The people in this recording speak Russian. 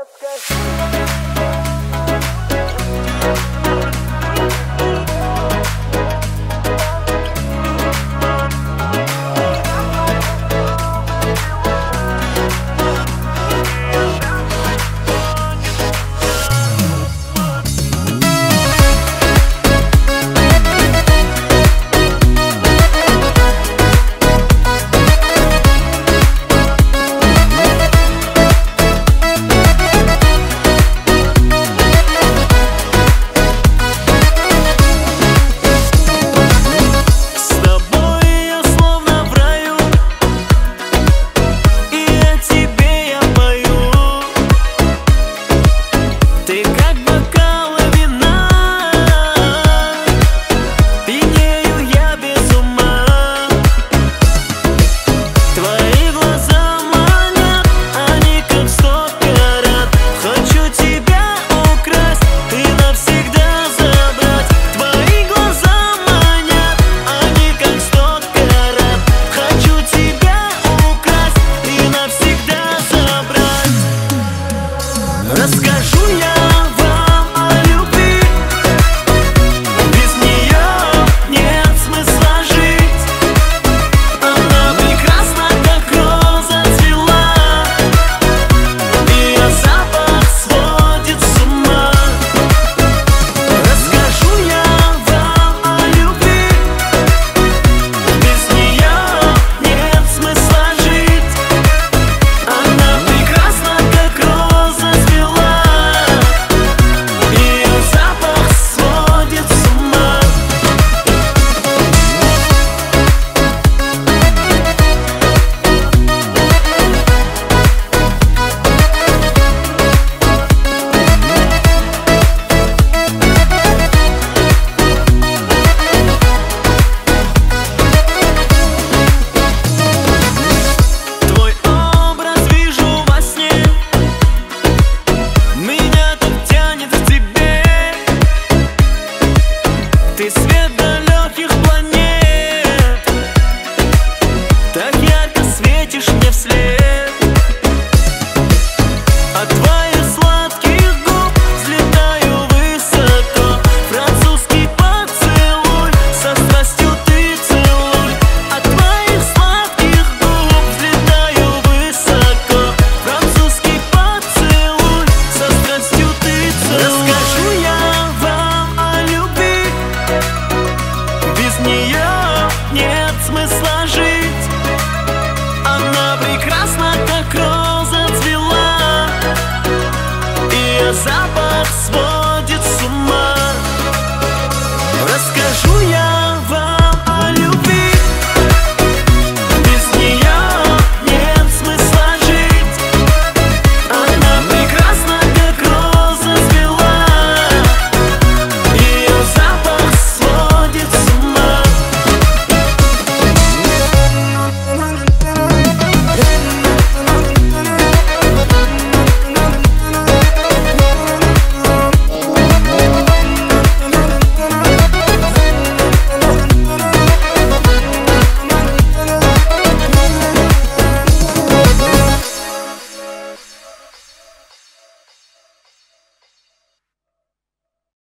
Расскажу я вам о любви, без нее нет смысла жить. Она прекрасна, как роза цвела, ее запах сводит с ума. Расскажу я вам о любви, без нее нет смысла жить. Она прекрасна, как роза цвела. Ты свет далеких планет, так ярко светишь мне вслед. От твоих сладких губ взлетаю высоко. Французский поцелуй, со страстью ты целуй. От твоих сладких губ взлетаю высоко. Французский поцелуй, со страстью ты целуй. Расскажу я вам о любви, без нее нет смысла жить. Она прекрасна, как роза цвела, ее запах свой.